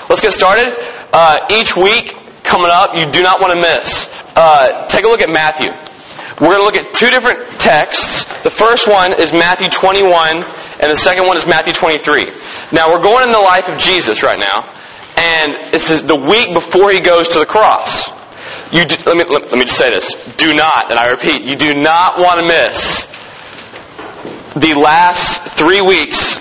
Let's get started. Each week coming up, you do not want to miss. Take a look at Matthew. We're going to look at two different texts. The first one is Matthew 21, and the second one is Matthew 23. Now, we're going in the life of Jesus right now, and this is the week before he goes to the cross. Let me just say this. Do not, and I repeat, you do not want to miss the last 3 weeks.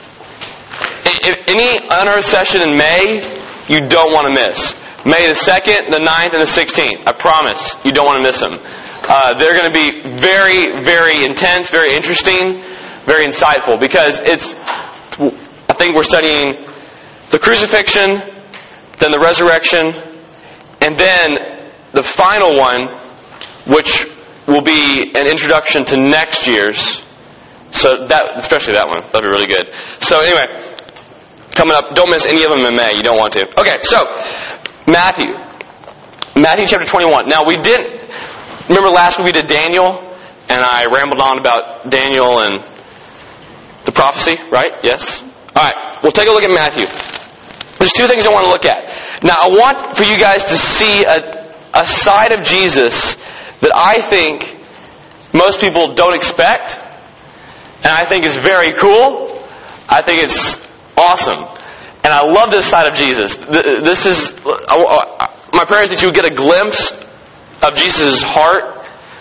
Any unearthed session in May, you don't want to miss. May the 2nd, the 9th, and the 16th. I promise, you don't want to miss them. They're going to be very, very intense, very interesting, very insightful, because I think we're studying the crucifixion, then the resurrection, and then the final one, which will be an introduction to next year's. So especially that one, that'll be really good. So anyway, coming up, don't miss any of them in May. You don't want to. Okay, so Matthew chapter 21. Now remember last week we did Daniel, and I rambled on about Daniel and the prophecy, right? Yes? Alright, we'll take a look at Matthew. There's two things I want to look at. Now, I want for you guys to see a side of Jesus that I think most people don't expect, and I think is very cool. I think it's awesome. And I love this side of Jesus. This is my prayer is that you would get a glimpse of Jesus' heart,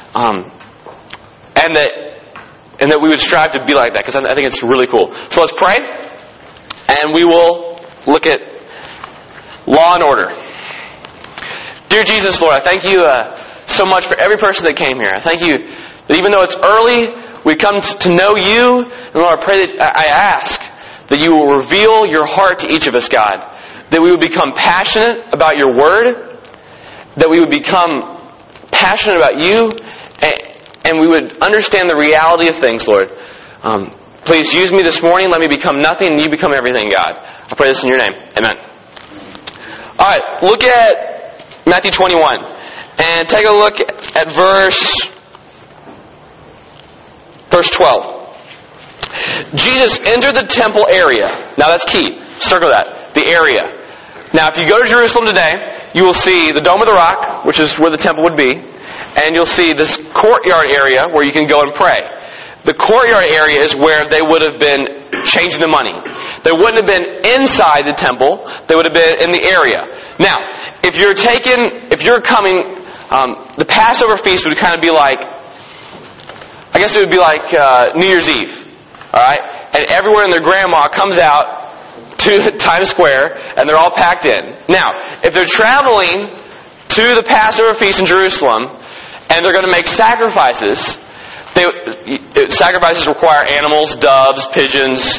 and that we would strive to be like that, because I think it's really cool. So let's pray, and we will look at law and order. Dear Jesus, Lord, I thank you so much for every person that came here. I thank you that even though it's early, we come to know you, and Lord, I ask that you will reveal your heart to each of us, God. That we would become passionate about your word. That we would become passionate about you. And we would understand the reality of things, Lord. Please use me this morning. Let me become nothing, and you become everything, God. I pray this in your name. Amen. Alright, look at Matthew 21. And take a look at verse 12. Jesus entered the temple area. Now that's key. Circle that. The area. Now if you go to Jerusalem today, you will see the Dome of the Rock, which is where the temple would be. And you'll see this courtyard area where you can go and pray. The courtyard area is where they would have been changing the money. They wouldn't have been inside the temple. They would have been in the area. Now, if you're coming, the Passover feast would kind of be like, I guess it would be like New Year's Eve. Alright? And everyone and their grandma comes out to Times Square, and they're all packed in. Now, if they're traveling to the Passover feast in Jerusalem, and they're going to make sacrifices, sacrifices require animals, doves, pigeons,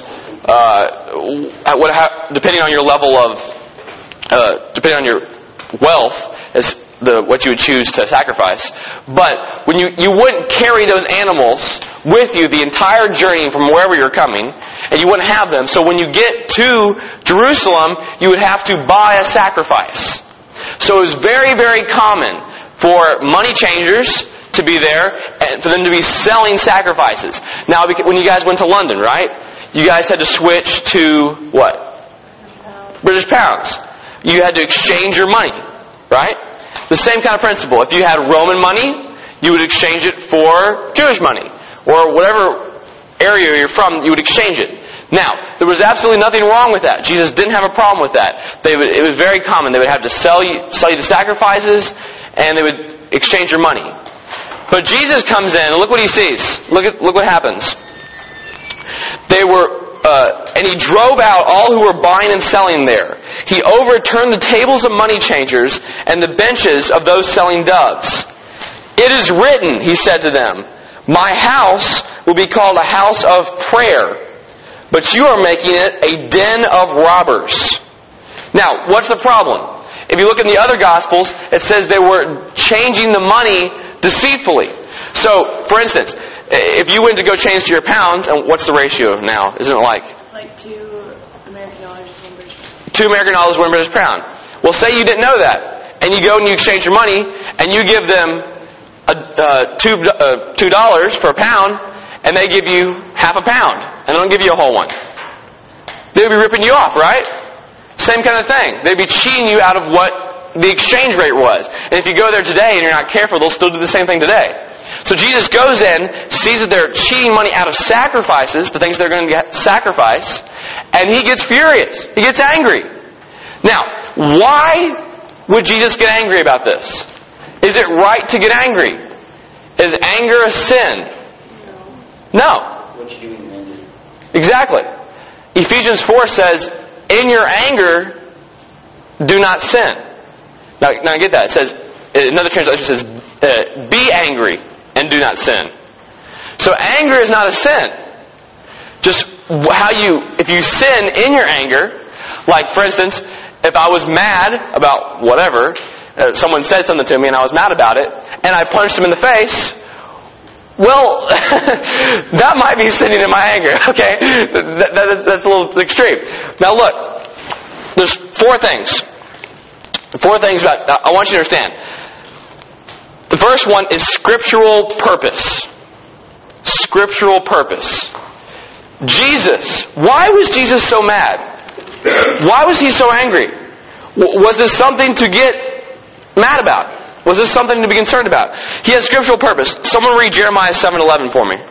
depending on your level of, depending on your wealth, is what you would choose to sacrifice. But when you wouldn't carry those animals with you the entire journey from wherever you're coming, and you wouldn't have them. So when you get to Jerusalem, you would have to buy a sacrifice. So it was very, very common for money changers to be there and for them to be selling sacrifices. Now, when you guys went to London, right? You guys had to switch to what? British pounds. You had to exchange your money, right? The same kind of principle. If you had Roman money, you would exchange it for Jewish money. Or whatever area you're from, you would exchange it. Now, there was absolutely nothing wrong with that. Jesus didn't have a problem with that. It was very common. They would have to sell you the sacrifices, and they would exchange your money. But Jesus comes in, and look what he sees. Look what happens. And he drove out all who were buying and selling there. He overturned the tables of money changers and the benches of those selling doves. It is written, he said to them, my house will be called a house of prayer, but you are making it a den of robbers. Now, what's the problem? If you look in the other Gospels, it says they were changing the money deceitfully. So, for instance, if you went to go change to your pounds, and what's the ratio now? Isn't it like 2 American dollars is 1 British pound. 2 American dollars, 1 British pound. Well, say you didn't know that, and you go and you exchange your money, and you give them $2 for a pound, and they give you half a pound, and they don't give you a whole one. They would be ripping you off, right? Same kind of thing. They'd be cheating you out of what the exchange rate was. And if you go there today and you're not careful, they'll still do the same thing today. So Jesus goes in, sees that they're cheating money out of sacrifices, the things they're going to sacrifice, and he gets furious. He gets angry. Now, why would Jesus get angry about this? Is it right to get angry? Is anger a sin? No. What you do in anger? Exactly. Ephesians 4 says, in your anger, do not sin. Now get that. It says, another translation says, be angry and do not sin. So anger is not a sin. Just if you sin in your anger, like for instance, if I was mad about whatever, someone said something to me and I was mad about it, and I punched him in the face, well, that might be sinning in my anger, okay? That's a little extreme. Now look, there's four things. I want you to understand. The first one is scriptural purpose. Scriptural purpose. Jesus. Why was Jesus so mad? Why was he so angry? Was this something to get mad about? Was this something to be concerned about? He has scriptural purpose. Someone read Jeremiah 7:11 for me.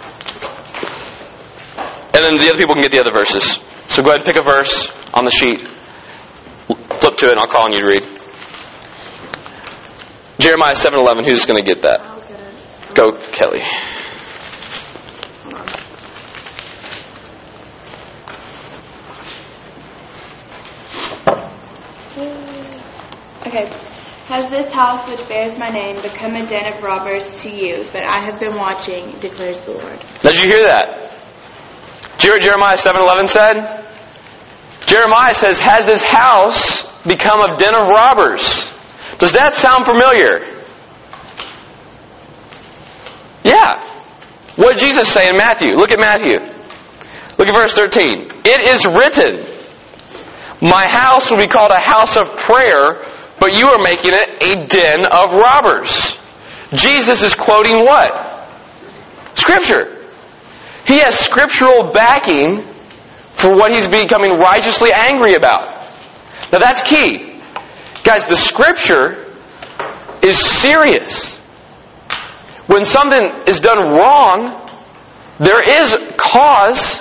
And then the other people can get the other verses. So go ahead and pick a verse on the sheet. Flip to it and I'll call on you to read. Jeremiah 7:11. Who's going to get that? I'll get it. Go, Kelly. Okay. Has this house which bears my name become a den of robbers to you? But I have been watching, declares the Lord. Did you hear that? Did you hear what Jeremiah 7:11 said? Jeremiah says, has this house become a den of robbers? Does that sound familiar? Yeah. What did Jesus say in Matthew? Look at Matthew. Look at verse 13. It is written, my house will be called a house of prayer, but you are making it a den of robbers. Jesus is quoting what? Scripture. He has scriptural backing for what he's becoming righteously angry about. Now that's key. Guys, the Scripture is serious. When something is done wrong, there is cause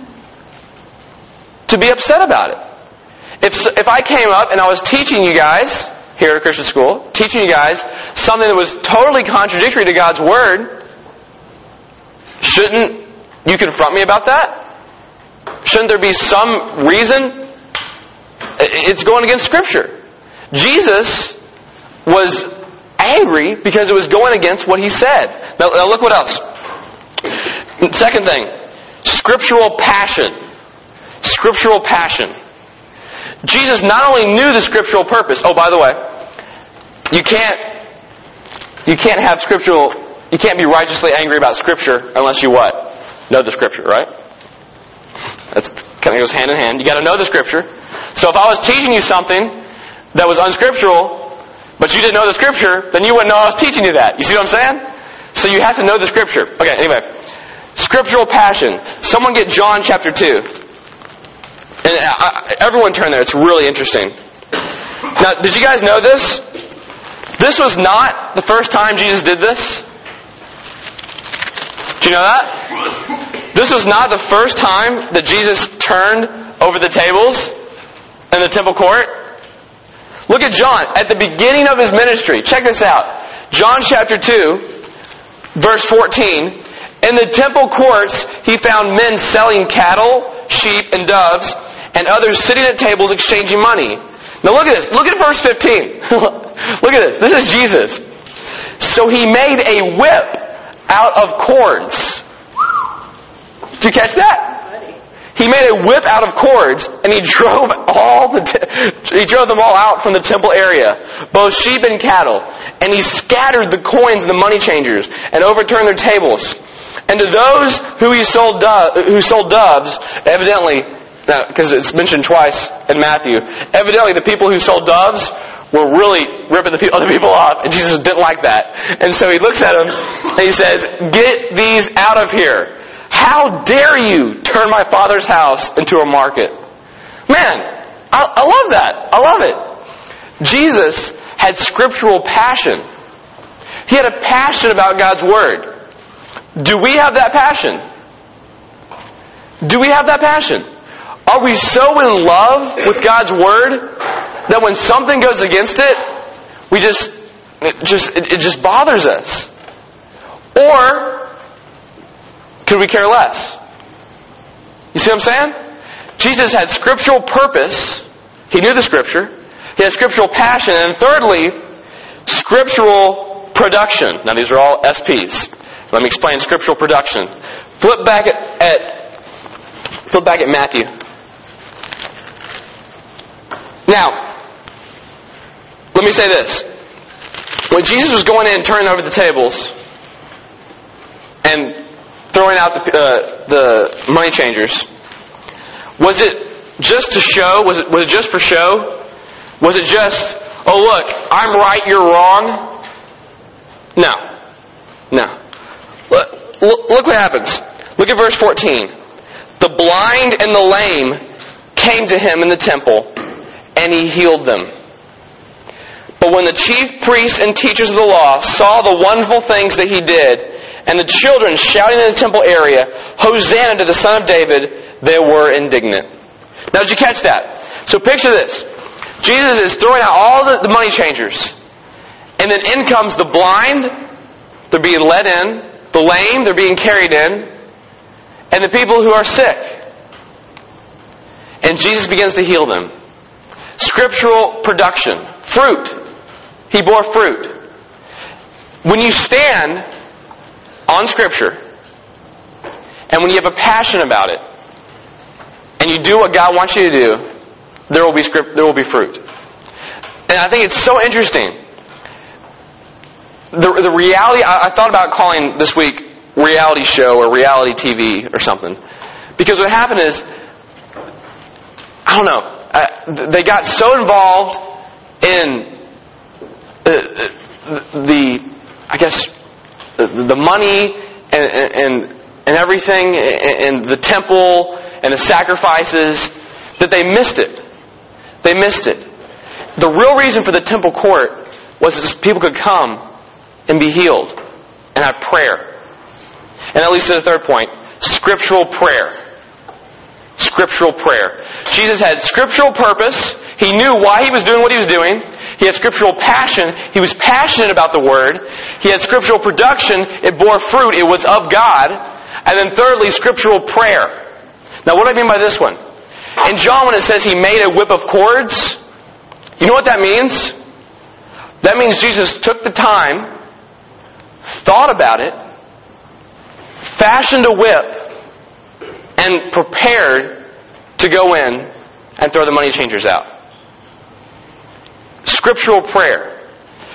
to be upset about it. If I came up and I was teaching you guys here at Christian school, teaching you guys something that was totally contradictory to God's Word, shouldn't you confront me about that? Shouldn't there be some reason? It's going against Scripture. Jesus was angry because it was going against what he said. Now look what else. Second thing, scriptural passion. Scriptural passion. Jesus not only knew the scriptural purpose. Oh, by the way, you can't have scriptural. You can't be righteously angry about Scripture unless you what? Know the Scripture, right? That's kind of goes hand in hand. You got to know the Scripture. So if I was teaching you something that was unscriptural, but you didn't know the Scripture, then you wouldn't know I was teaching you that. You see what I'm saying? So you have to know the Scripture. Okay, anyway. Scriptural passion. Someone get John chapter 2. And everyone turn there. It's really interesting. Now, did you guys know this? This was not the first time Jesus did this. Do you know that? This was not the first time that Jesus turned over the tables in the temple court. Look at John. At the beginning of his ministry. Check this out. John chapter 2, verse 14. In the temple courts, he found men selling cattle, sheep, and doves, and others sitting at tables exchanging money. Now look at this. Look at verse 15. Look at this. This is Jesus. So he made a whip out of cords. Did you catch that? He made a whip out of cords, and he drove them all out from the temple area, both sheep and cattle. And he scattered the coins of the money changers and overturned their tables. And to those who sold doves, evidently, because it's mentioned twice in Matthew, evidently the people who sold doves were really ripping the other people off, and Jesus didn't like that. And so he looks at them and he says, "Get these out of here. How dare you turn my Father's house into a market?" Man, I love that. I love it. Jesus had scriptural passion. He had a passion about God's Word. Do we have that passion? Do we have that passion? Are we so in love with God's Word that when something goes against it, it just bothers us? Or could we care less? You see what I'm saying? Jesus had scriptural purpose. He knew the Scripture. He had scriptural passion. And thirdly, scriptural production. Now these are all SPs. Let me explain scriptural production. Flip back at Matthew. Now, let me say this. When Jesus was going in and turning over the tables and throwing out the money changers, was it just to show? Was it just for show? Was it just, oh look, I'm right, you're wrong? No. Look what happens. Look at verse 14. The blind and the lame came to him in the temple, and he healed them. But when the chief priests and teachers of the law saw the wonderful things that he did, and the children shouting in the temple area, Hosanna to the Son of David, they were indignant. Now did you catch that? So picture this. Jesus is throwing out all the money changers. And then in comes the blind, they're being led in. The lame, they're being carried in. And the people who are sick. And Jesus begins to heal them. Scriptural production. Fruit. He bore fruit. When you stand on Scripture, and when you have a passion about it, and you do what God wants you to do, there will be fruit. And I think it's so interesting. The reality, I thought about calling this week reality show or reality TV or something. Because what happened is, I don't know, they got so involved in the money and everything, and the temple and the sacrifices, that they missed it. They missed it. The real reason for the temple court was that people could come and be healed and have prayer. And that leads to the third point, scriptural prayer. Scriptural prayer. Jesus had scriptural purpose. He knew why he was doing what he was doing. He had scriptural passion. He was passionate about the Word. He had scriptural production. It bore fruit. It was of God. And then thirdly, scriptural prayer. Now what do I mean by this one? In John, when it says he made a whip of cords, you know what that means? That means Jesus took the time, thought about it, fashioned a whip, and prepared to go in and throw the money changers out. Scriptural prayer.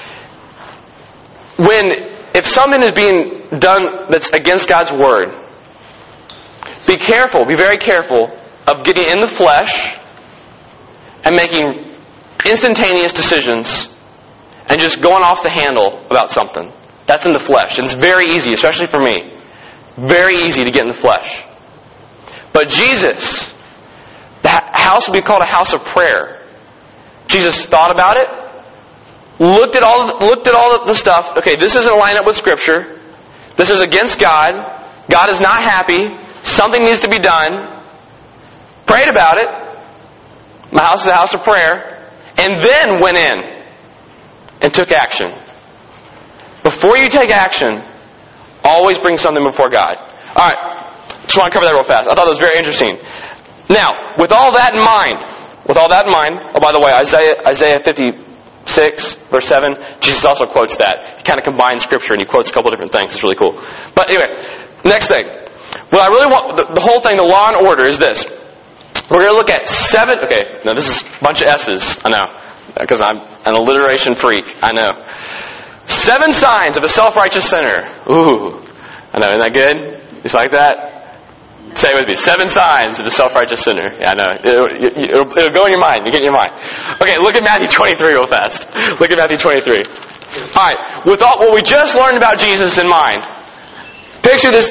If something is being done that's against God's Word, be careful, be very careful of getting in the flesh and making instantaneous decisions and just going off the handle about something. That's in the flesh. And it's very easy, especially for me. Very easy to get in the flesh. But Jesus, the house would be called a house of prayer. Jesus thought about it, looked at all the stuff. Okay, this isn't lined up with Scripture. This is against God. God is not happy. Something needs to be done. Prayed about it. My house is a house of prayer. And then went in and took action. Before you take action, always bring something before God. Alright, just want to cover that real fast. I thought it was very interesting. Now, with all that in mind, oh by the way, Isaiah 56, verse 7, Jesus also quotes that. He kind of combines Scripture and he quotes a couple different things. It's really cool. But anyway, next thing. What I really want, the whole thing, the law and order is this. We're going to look at this is a bunch of S's, I know, because I'm an alliteration freak, I know. 7 signs of a self-righteous sinner. Ooh, I know, isn't that good? You like that? Say it with me. 7 signs of a self-righteous sinner. Yeah, I know. It'll go in your mind. You get in your mind. Okay, look at Matthew 23 real fast. Look at Matthew 23. Alright, with what we just learned about Jesus in mind, picture this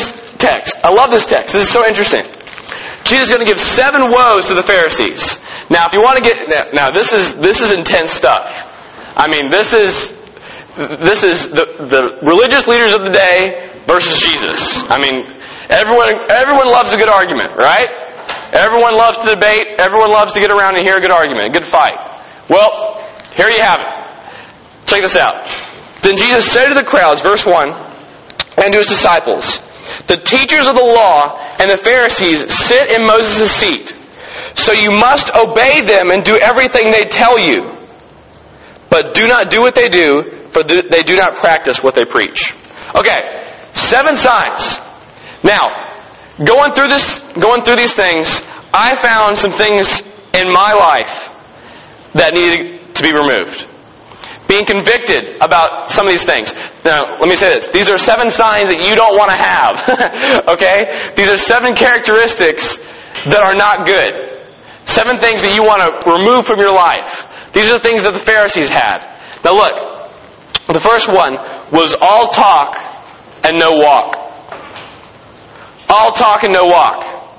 text. I love this text. This is so interesting. Jesus is going to give 7 woes to the Pharisees. Now, if you want to get now, this is intense stuff. I mean, this is the religious leaders of the day versus Jesus. I mean, everyone loves a good argument, right? Everyone loves to debate. Everyone loves to get around and hear a good argument, a good fight. Well, here you have it. Check this out. Then Jesus said to the crowds, verse 1, and to his disciples, the teachers of the law and the Pharisees sit in Moses' seat. So you must obey them and do everything they tell you. But do not do what they do, for they do not practice what they preach. Okay, 7 signs. Now, going through these things, I found some things in my life that needed to be removed. Being convicted about some of these things. Now, let me say this. These are 7 signs that you don't want to have. Okay? These are 7 characteristics that are not good. 7 things that you want to remove from your life. These are the things that the Pharisees had. Now look, the first one was all talk and no walk. All talk and no walk.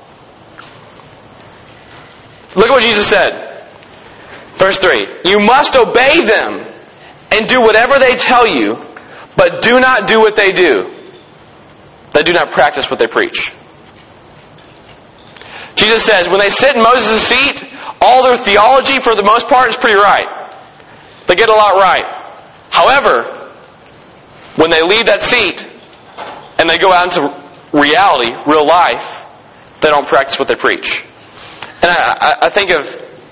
Look at what Jesus said. Verse 3. You must obey them and do whatever they tell you, but do not do what they do. They do not practice what they preach. Jesus says, when they sit in Moses' seat, all their theology, for the most part, is pretty right. They get a lot right. However, when they leave that seat and they go out into reality, real life, they don't practice what they preach. And I think of,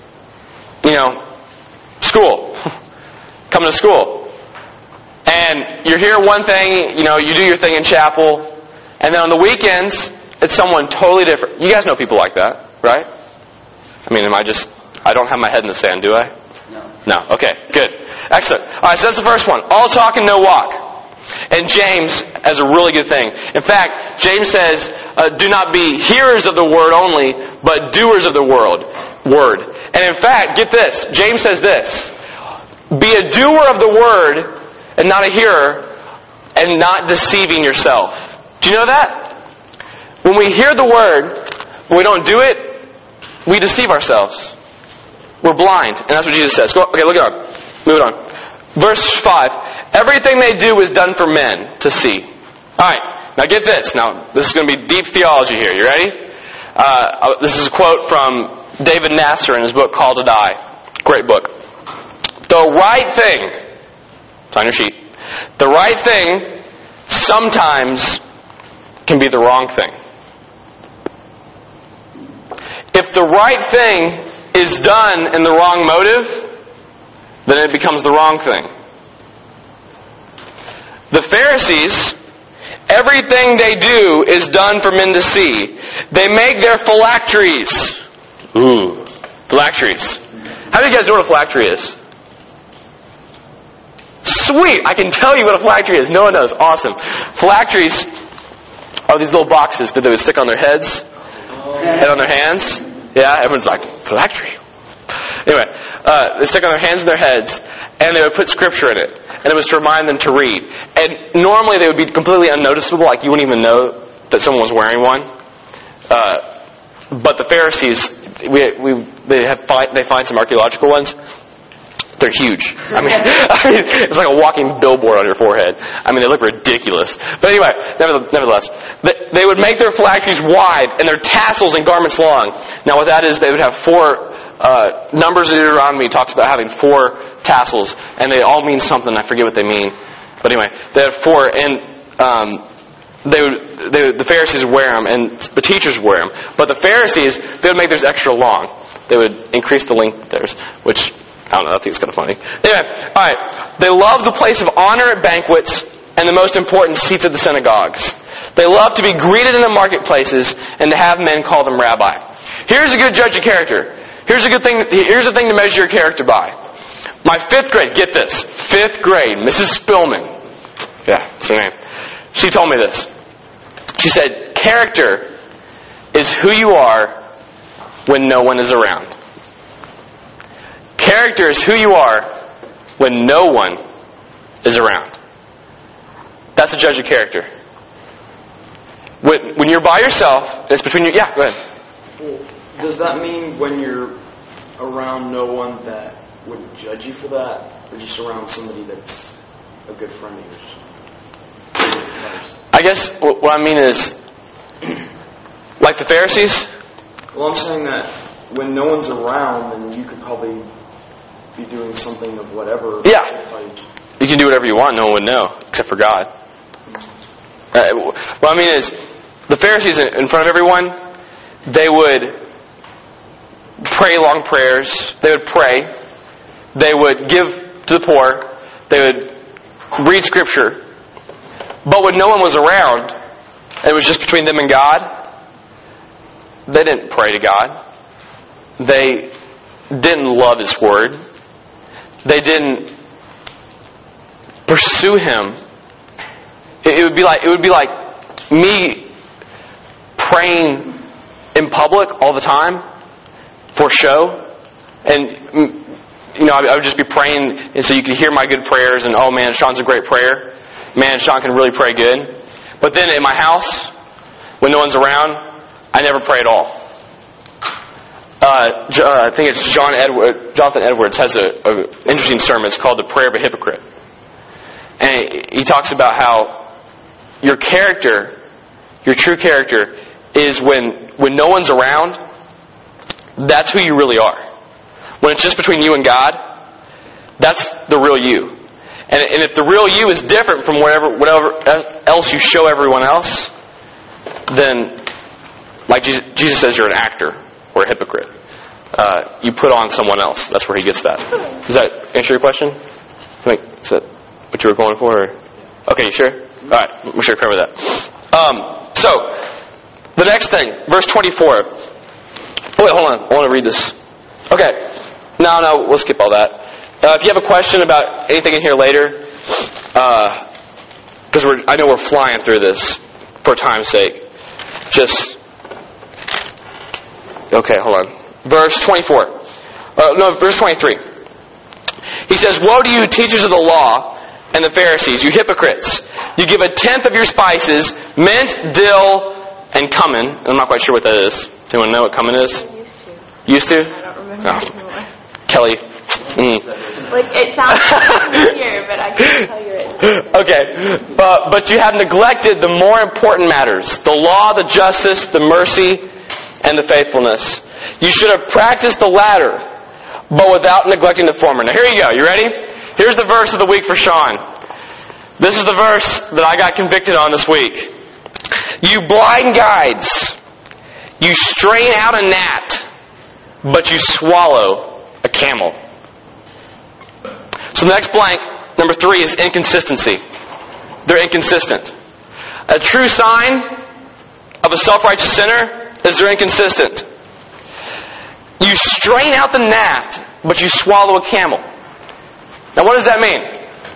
school. Coming to school. And you hear one thing, you do your thing in chapel, and then on the weekends, it's someone totally different. You guys know people like that, right? I mean, I don't have my head in the sand, do I? No. Okay, good. Excellent. Alright, so that's the first one. All talk and no walk. And James has a really good thing. In fact, James says, do not be hearers of the word only, but doers of the word. And in fact, get this. James says this. Be a doer of the word and not a hearer, and not deceiving yourself. Do you know that? When we hear the word, when we don't do it, we deceive ourselves. We're blind. And that's what Jesus says. Okay, look it up. Move it on. Verse 5. Everything they do is done for men to see. Alright, now get this. Now, this is going to be deep theology here. You ready? This is a quote from David Nasser in his book, Call to Die. Great book. The right thing, it's on your sheet, the right thing sometimes can be the wrong thing. If the right thing is done in the wrong motive, then it becomes the wrong thing. The Pharisees, everything they do is done for men to see. They make their phylacteries. Ooh, phylacteries. How do you guys know what a phylactery is? Sweet! I can tell you what a phylactery is. No one knows. Awesome. Phylacteries are these little boxes that they would stick on their heads and on their hands. Yeah, everyone's like, phylactery. Anyway, they stick on their hands and their heads, and they would put scripture in it. And it was to remind them to read. And normally they would be completely unnoticeable, like you wouldn't even know that someone was wearing one. But the Pharisees, they find some archaeological ones. They're huge. I mean, it's like a walking billboard on your forehead. I mean, they look ridiculous. But anyway, nevertheless, they would make their phylacteries wide and their tassels and garments long. Now, what that is, they would have 4 Numbers in Deuteronomy talks about having 4 tassels, and they all mean something. I forget what they mean. But anyway, they had 4, and the Pharisees would wear them, and the teachers would wear them. But the Pharisees, they would make theirs extra long. They would increase the length of theirs, which, I don't know, I think it's kind of funny. Anyway, alright. They love the place of honor at banquets and the most important seats at the synagogues. They love to be greeted in the marketplaces and to have men call them rabbi. Here's a good judge of character. Here's a thing to measure your character by. My 5th grade, get this, 5th grade, Mrs. Spillman. Yeah, that's her name. She told me this. She said, character is who you are when no one is around. Character is who you are when no one is around. That's a judge of character. When you're by yourself, it's between you. Yeah, go ahead. Well, does that mean when you're around no one that wouldn't judge you for that, or just around somebody that's a good friend of yours? I guess what I mean is, like the Pharisees? Well, I'm saying that when no one's around, then you could probably be doing something of whatever. Yeah. You can do whatever you want, no one would know, except for God. What I mean is, the Pharisees in front of everyone, they would pray long prayers, they would pray, they would give to the poor, they would read Scripture. But when no one was around, and it was just between them and God, they didn't pray to God. They didn't love His Word. They didn't pursue Him. It would be like me praying in public all the time for show, and I would just be praying, and so you could hear my good prayers, and oh man, Sean's a great prayer. Man, Sean can really pray good. But then in my house, when no one's around, I never pray at all. I think it's Jonathan Edwards has an interesting sermon. It's called The Prayer of a Hypocrite. And he talks about how your character, your true character, is when no one's around, that's who you really are. When it's just between you and God, that's the real you. And if the real you is different from whatever else you show everyone else, then, like Jesus says, you're an actor or a hypocrite. You put on someone else. That's where he gets that. Does that answer your question? Is that what you were going for? Or? Okay, you sure? All right, we should cover that. So, the next thing, verse 24. Oh, wait, hold on. I want to read this. Okay. No, we'll skip all that. If you have a question about anything in here later, because I know we're flying through this for time's sake. Okay, hold on. Verse 24. Verse 23. He says, "Woe to you, teachers of the law and the Pharisees, you hypocrites! You give a tenth of your spices, mint, dill, and cumin." I'm not quite sure what that is. Does anyone know what cumin is? Used to? I don't remember anymore. Kelly. Like, it sounds familiar, but I can't tell you it. Okay. But you have neglected the more important matters: the law, the justice, the mercy, and the faithfulness. You should have practiced the latter, but without neglecting the former. Now here you go. You ready? Here's the verse of the week for Sean. This is the verse that I got convicted on this week. You blind guides, you strain out a gnat, but you swallow a camel. So the next blank, number 3, is inconsistency. They're inconsistent. A true sign of a self-righteous sinner is they're inconsistent. You strain out the gnat, but you swallow a camel. Now what does that mean?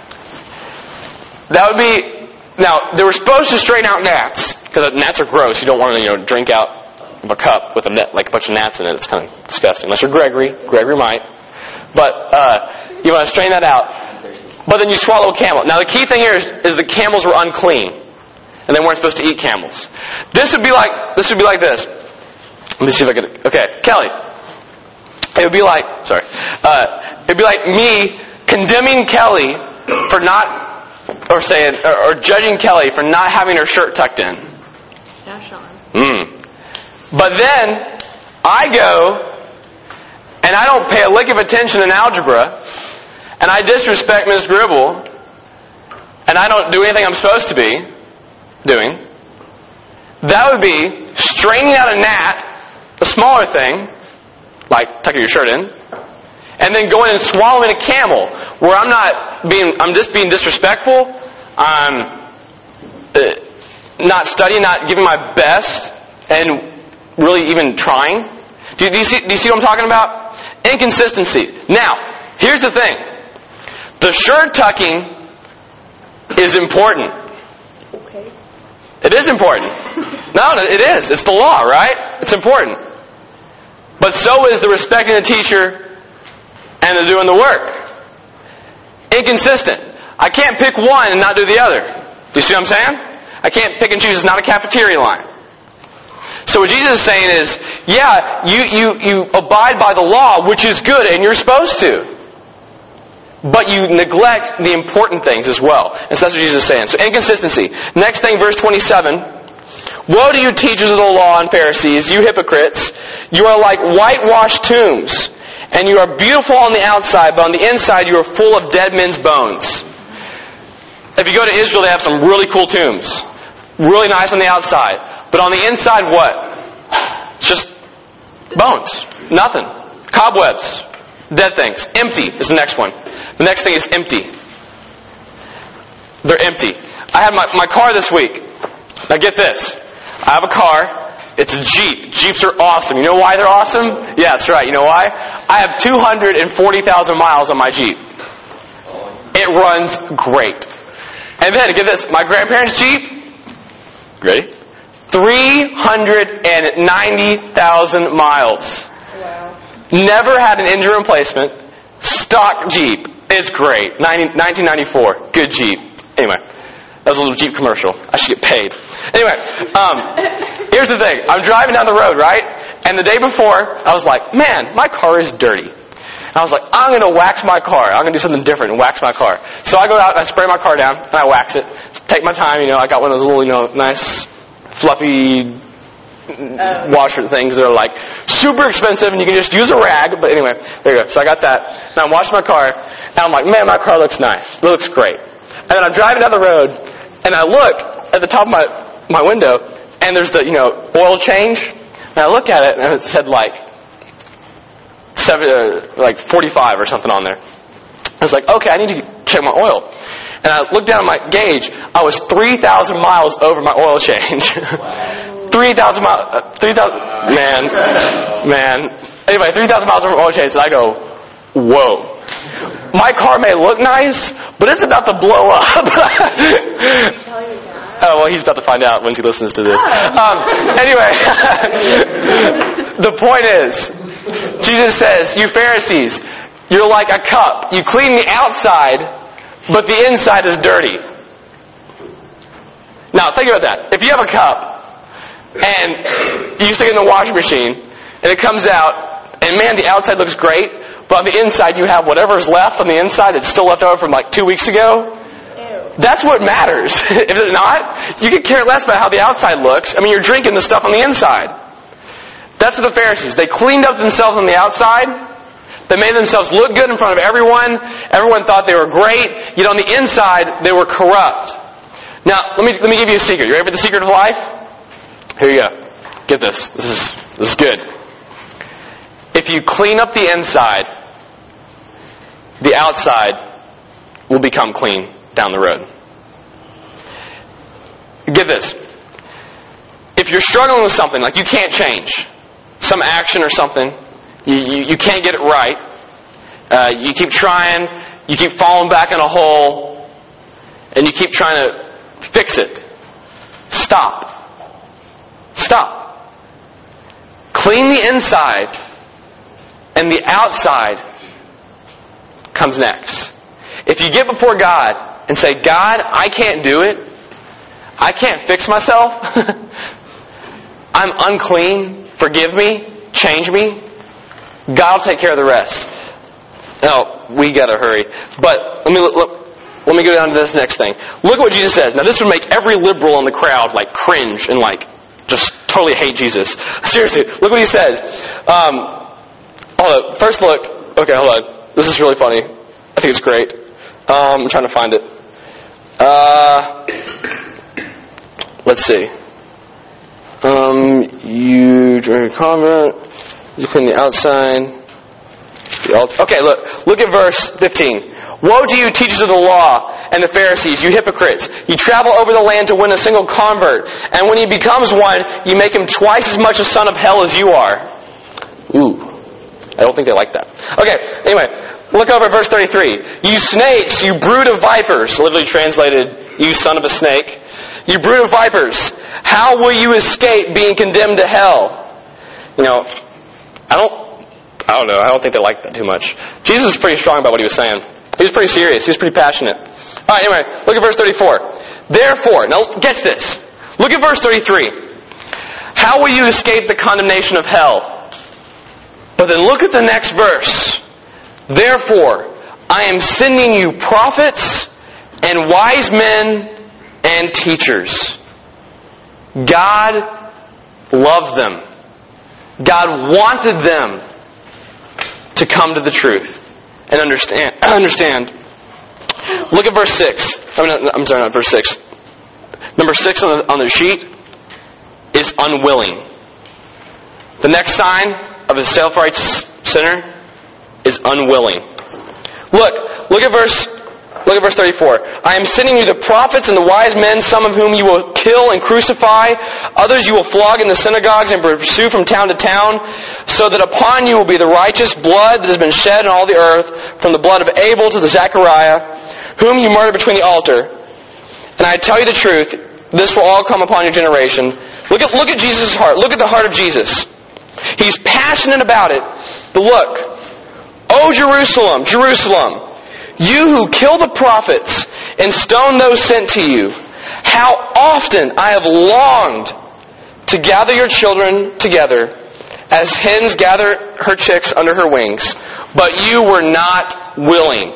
That would be, now they were supposed to strain out gnats, because gnats are gross. You don't want to drink out of a cup with a net, like a bunch of gnats in it. It's kind of disgusting. Unless you're Gregory. Gregory might. But you want to strain that out. But then you swallow a camel. Now the key thing here is the camels were unclean, and they weren't supposed to eat camels. This would be like this. Let me see if I can. Okay, Kelly. It would be like, it'd be like me condemning Kelly for not, or judging Kelly for not having her shirt tucked in. Yeah, Sean. But then I go and I don't pay a lick of attention in algebra, and I disrespect Ms. Gribble, and I don't do anything I'm supposed to be doing. That would be straining out a gnat, a smaller thing, like tucking your shirt in, and then going and swallowing a camel, where I'm just being disrespectful, I'm not studying, not giving my best, and really even trying. Do you see what I'm talking about? Inconsistency. Now, here's the thing. The shirt tucking is important. Okay. It is important. No, it is. It's the law, right? It's important. But so is the respecting the teacher and the doing the work. Inconsistent. I can't pick one and not do the other. Do you see what I'm saying? I can't pick and choose. It's not a cafeteria line. So what Jesus is saying is, yeah, you abide by the law, which is good, and you're supposed to. But you neglect the important things as well. And so that's what Jesus is saying. So inconsistency. Next thing, verse 27. Woe to you, teachers of the law and Pharisees, you hypocrites! You are like whitewashed tombs, and you are beautiful on the outside, but on the inside you are full of dead men's bones. If you go to Israel, they have some really cool tombs. Really nice on the outside. But on the inside, what? It's just bones. Nothing. Cobwebs. Dead things. Empty is the next one. The next thing is empty. They're empty. I had my car this week. Now get this. I have a car. It's a Jeep. Jeeps are awesome. You know why they're awesome? Yeah, that's right. You know why? I have 240,000 miles on my Jeep. It runs great. And then, get this. My grandparents' Jeep. Ready? 390,000 miles. Wow. Never had an engine replacement. Stock Jeep. It's great. 1994. Good Jeep. Anyway, that was a little Jeep commercial. I should get paid. Anyway, here's the thing. I'm driving down the road, right? And the day before, I was like, man, my car is dirty. And I was like, I'm going to wax my car. I'm going to do something different and wax my car. So I go out and I spray my car down and I wax it. Take my time, I got one of those little, nice, fluffy washer things that are like super expensive and you can just use a rag. But anyway, there you go. So I got that. Now I'm washing my car and I'm like, man, my car looks nice. It looks great. And then I'm driving down the road and I look at the top of my window and there's the, oil change. And I look at it and it said like 45 or something on there. I was like, okay, I need to check my oil. And I looked down at my gauge. I was 3,000 miles over my oil change. 3,000 miles. 3,000. Man. Anyway, 3,000 miles over oil change. And I go, whoa. My car may look nice, but it's about to blow up. Oh, well, he's about to find out once he listens to this. Anyway, the point is, Jesus says, you Pharisees, you're like a cup. You clean the outside, but the inside is dirty. Now, think about that. If you have a cup, and you stick it in the washing machine, and it comes out, and man, the outside looks great, but on the inside you have whatever's left on the inside that's still left over from 2 weeks ago. That's what matters. If it's not, you could care less about how the outside looks. You're drinking the stuff on the inside. That's what the Pharisees. They cleaned up themselves on the outside. They made themselves look good in front of everyone. Everyone thought they were great. Yet on the inside, they were corrupt. Now, let me give you a secret. You ready for the secret of life? Here you go. Get this. This is good. If you clean up the inside, the outside will become clean down the road. Get this. If you're struggling with something, like you can't change, some action or something, you can't get it right, you keep trying, you keep falling back in a hole, and you keep trying to fix it, stop. Clean the inside, and the outside comes next. If you get before God and say, God, I can't do it. I can't fix myself. I'm unclean. Forgive me. Change me. God will take care of the rest. Now, we got to hurry. But let me go down to this next thing. Look at what Jesus says. Now, this would make every liberal in the crowd cringe and just totally hate Jesus. Seriously, look what he says. Hold on. First look. Okay, hold on. This is really funny. I think it's great. I'm trying to find it. Let's see. You drink a convert. You clean the outside. Okay, look at verse 15. Woe to you, teachers of the law and the Pharisees, you hypocrites! You travel over the land to win a single convert, and when he becomes one, you make him twice as much a son of hell as you are. Ooh, I don't think they like that. Okay, anyway, look over at verse 33. You snakes, you brood of vipers, literally translated, you son of a snake. You brood of vipers, how will you escape being condemned to hell? I don't know. I don't think they like that too much. Jesus was pretty strong about what he was saying. He was pretty serious. He was pretty passionate. All right, anyway, look at verse 34. Therefore, now get this. Look at verse 33. How will you escape the condemnation of hell? But then look at the next verse. Therefore, I am sending you prophets and wise men and teachers. God loved them. God wanted them to come to the truth and understand. Look at verse 6. I'm sorry, not verse 6. Number 6 on the sheet is unwilling. The next sign of a self-righteous sinner is unwilling. Look at verse 34. I am sending you the prophets and the wise men, some of whom you will kill and crucify, others you will flog in the synagogues and pursue from town to town, so that upon you will be the righteous blood that has been shed in all the earth, from the blood of Abel to the Zechariah, whom you murdered between the altar. And I tell you the truth, this will all come upon your generation. Look at Jesus' heart. Look at the heart of Jesus. He's passionate about it. But look, O Jerusalem, Jerusalem, you who kill the prophets and stone those sent to you, how often I have longed to gather your children together as hens gather her chicks under her wings, but you were not willing.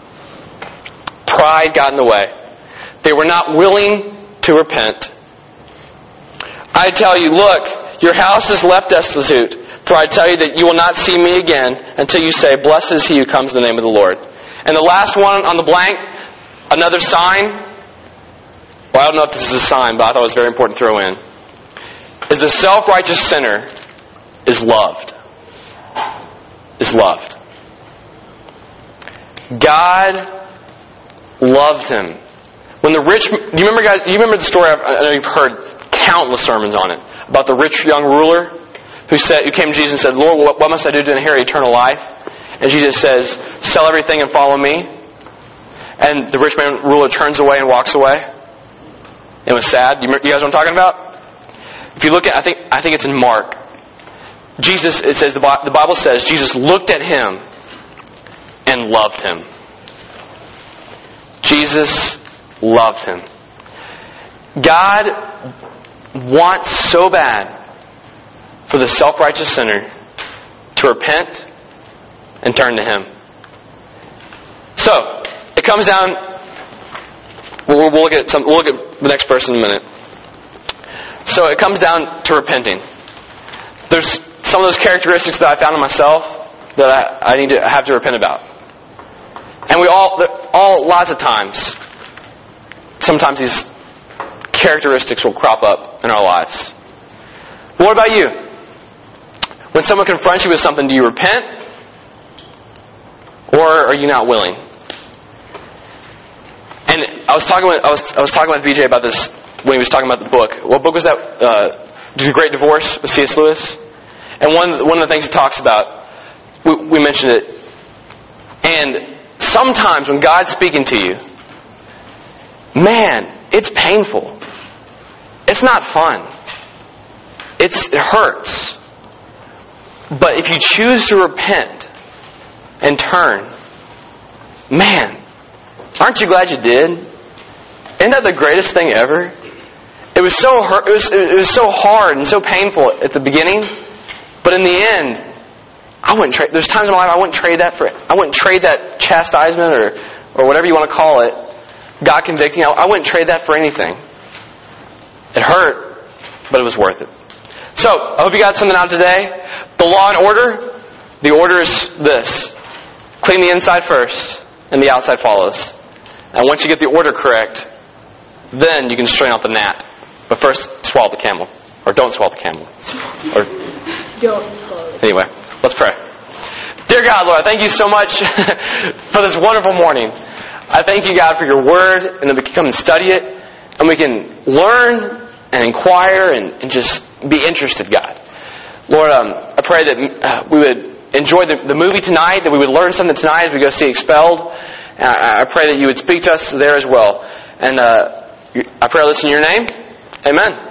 Pride got in the way. They were not willing to repent. I tell you, look, your house is left destitute, for I tell you that you will not see me again until you say, blessed is he who comes in the name of the Lord. And the last one on the blank, another sign. Well, I don't know if this is a sign, but I thought it was very important to throw in. Is the self-righteous sinner is loved. Is loved. God loved him. When the rich, do you remember the story? I know you've heard countless sermons on it, about the rich young ruler who came to Jesus and said, Lord, what must I do to inherit eternal life? And Jesus says, sell everything and follow me. And the rich man ruler turns away and walks away. It was sad. You guys know what I'm talking about? If you look at, I think it's in Mark. Jesus, it says, the Bible says, Jesus looked at him and loved him. Jesus loved him. God wants so bad for the self-righteous sinner to repent and turn to him. So, it comes down, we'll look at the next verse in a minute. So it comes down to repenting. There's some of those characteristics that I found in myself that I have to repent about. And we all lots of times, sometimes these characteristics will crop up in our lives. What about you? When someone confronts you with something, do you repent? Or are you not willing? And I was talking with BJ about this when he was talking about the book. What book was that? The Great Divorce with C.S. Lewis. And one of the things he talks about, we mentioned it. And sometimes when God's speaking to you, man, it's painful. It's not fun. It hurts. But if you choose to repent and turn, man, aren't you glad you did? Isn't that the greatest thing ever? It was so hard and so painful at the beginning, but in the end, I wouldn't trade. There's times in my life I wouldn't trade that chastisement or whatever you want to call it, God convicting. I wouldn't trade that for anything. It hurt, but it was worth it. So, I hope you got something out today. The law and order, the order is this. Clean the inside first, and the outside follows. And once you get the order correct, then you can straighten out the gnat. But first, swallow the camel. Or don't swallow the camel. Or Don't swallow it. Anyway, let's pray. Dear God, Lord, I thank you so much for this wonderful morning. I thank you, God, for your word, and that we can come and study it, and we can learn and inquire and just be interested, God. Lord, I pray that we would enjoy the movie tonight, that we would learn something tonight as we go see Expelled. And I pray that you would speak to us there as well. And I pray I listen in your name. Amen.